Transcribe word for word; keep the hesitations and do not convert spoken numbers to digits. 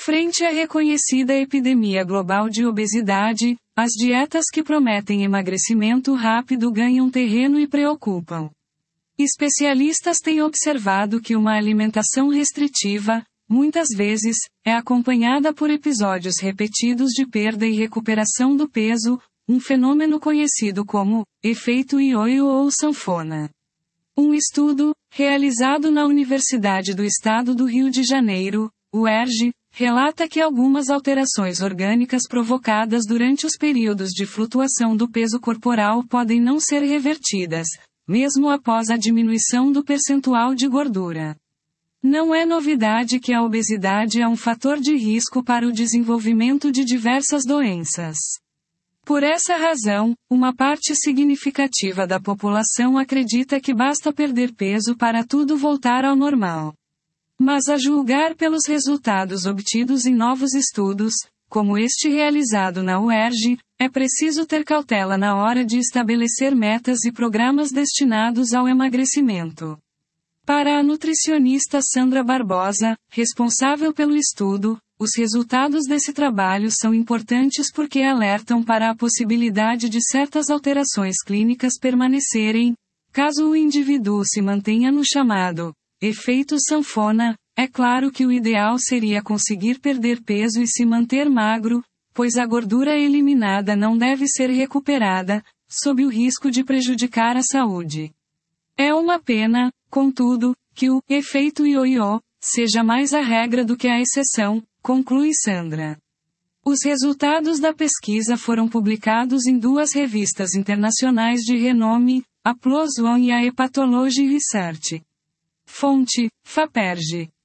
Frente à reconhecida epidemia global de obesidade, as dietas que prometem emagrecimento rápido ganham terreno e preocupam. Especialistas têm observado que uma alimentação restritiva, muitas vezes, é acompanhada por episódios repetidos de perda e recuperação do peso, um fenômeno conhecido como efeito ioiô ou sanfona. Um estudo, realizado na Universidade do Estado do Rio de Janeiro, U E R J, relata que algumas alterações orgânicas provocadas durante os períodos de flutuação do peso corporal podem não ser revertidas, mesmo após a diminuição do percentual de gordura. Não é novidade que a obesidade é um fator de risco para o desenvolvimento de diversas doenças. Por essa razão, uma parte significativa da população acredita que basta perder peso para tudo voltar ao normal. Mas a julgar pelos resultados obtidos em novos estudos, como este realizado na U E R J, é preciso ter cautela na hora de estabelecer metas e programas destinados ao emagrecimento. Para a nutricionista Sandra Barbosa, responsável pelo estudo, os resultados desse trabalho são importantes porque alertam para a possibilidade de certas alterações clínicas permanecerem, caso o indivíduo se mantenha no chamado efeito sanfona. É claro que o ideal seria conseguir perder peso e se manter magro, pois a gordura eliminada não deve ser recuperada, sob o risco de prejudicar a saúde. É uma pena, contudo, que o efeito ioiô seja mais a regra do que a exceção, conclui Sandra. Os resultados da pesquisa foram publicados em duas revistas internacionais de renome, a PLOS ONE e a Hepatology Research. Fonte, FAPERJ.